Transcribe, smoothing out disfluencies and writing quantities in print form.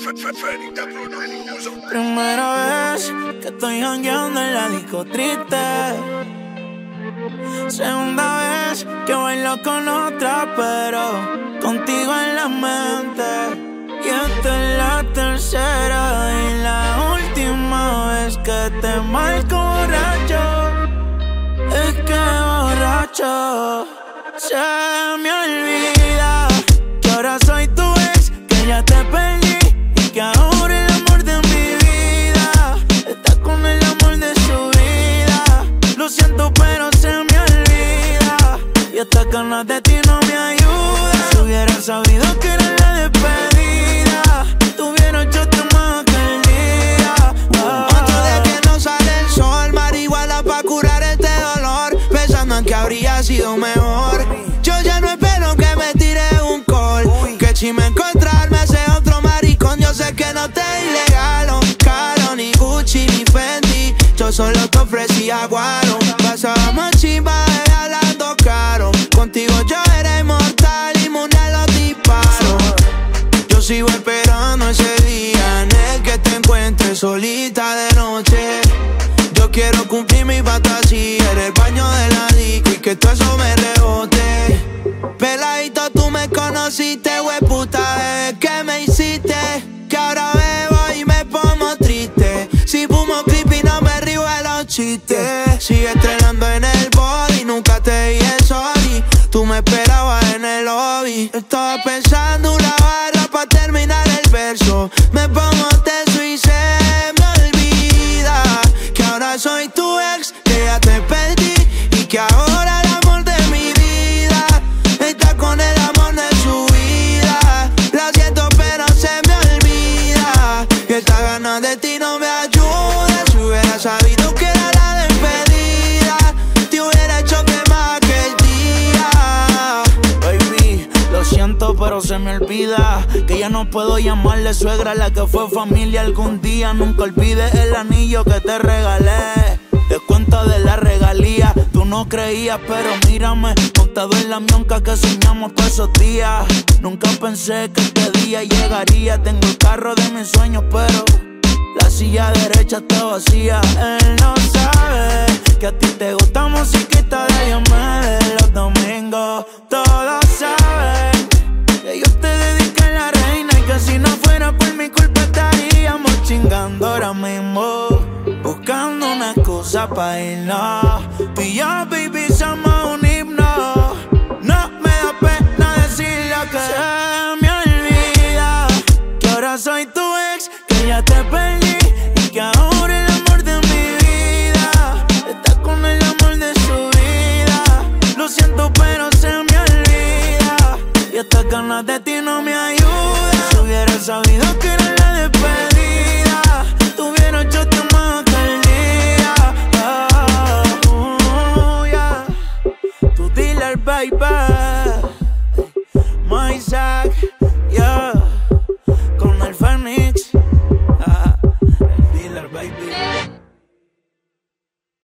Primera vez que estoy jangueando en la disco triste. Segunda vez que bailo con otra, pero contigo en la mente. Y esta es la tercera y la última vez que te marco borracho. Es que borracho se me olvida que ahora soy tu ex, que ya te perdí y que ahora el amor de mi vida está con el amor de su vida. Lo siento pero se me olvida y estas ganas de ti no me ayudan. Si hubiera sabido que era la despedida, te hubiera hecho más aquel día. Antes de que no sale el sol, marihuana pa' curar este dolor, pensando en que habría sido mejor. Yo ya no espero que me tire un call, que si me encontrarme ese otro maricón, yo sé que no te ilegalo, caro, ni Gucci, ni Fendi. Yo solo te ofrecía guaro, pasábamos chimba hablando caro. Contigo yo era inmortal, inmune a los disparos. Yo sigo esperando ese día en el que te encuentres solita de noche. Yo quiero cumplir mi fantasía en el baño de la disco y que todo eso me rebote. Peladito, tú me conociste, hueputa, ¿qué me hiciste? Que ahora bebo y me pongo triste. Si fumo creepy no me río de los chistes. Sigue entrenando en el body, nunca te dije sorry. Tú me esperabas en el lobby. Estaba pensando una barra pa' terminar el verso. Me pongo tenso y se me olvida que ahora soy tu ex, que ya te perdí y que ahora el amor de mi vida está con el amor de su vida. La siento pero se me olvida que estas ganas de ti no me ayudan. Si hubiera sabido que era la despedida, te hubiera hecho quemar aquel día. Baby, lo siento pero se me olvida que ya no puedo llamarle suegra a la que fue familia algún día. Nunca olvides el anillo que te regalé. Descuento de la regalía, tú no creías, pero mírame, montado en la mionca que soñamos todos esos días. Nunca pensé que este día llegaría. Tengo el carro de mis sueños, pero la silla derecha está vacía. Él no sabe que a ti te gusta musiquita de Diomedes. Los domingos todos saben que yo te dediqué a la reina y que si no fuera por mi culpa estaríamos chingando ahora mismo, buscando una excusa pa' irnos. Tú y yo, baby, somos un himno. No me da pena decir lo que se me olvida, que ahora soy tu ex, que ya te perdí y que ahora el amor de mi vida está con el amor de su vida. Lo siento pero se me olvida y estas ganas de ti no me ayudan. Si hubiera sabido que era la despedida, te hubiera hecho más aquel día. Yeah. Tú dile al baby, my Zach, yeah.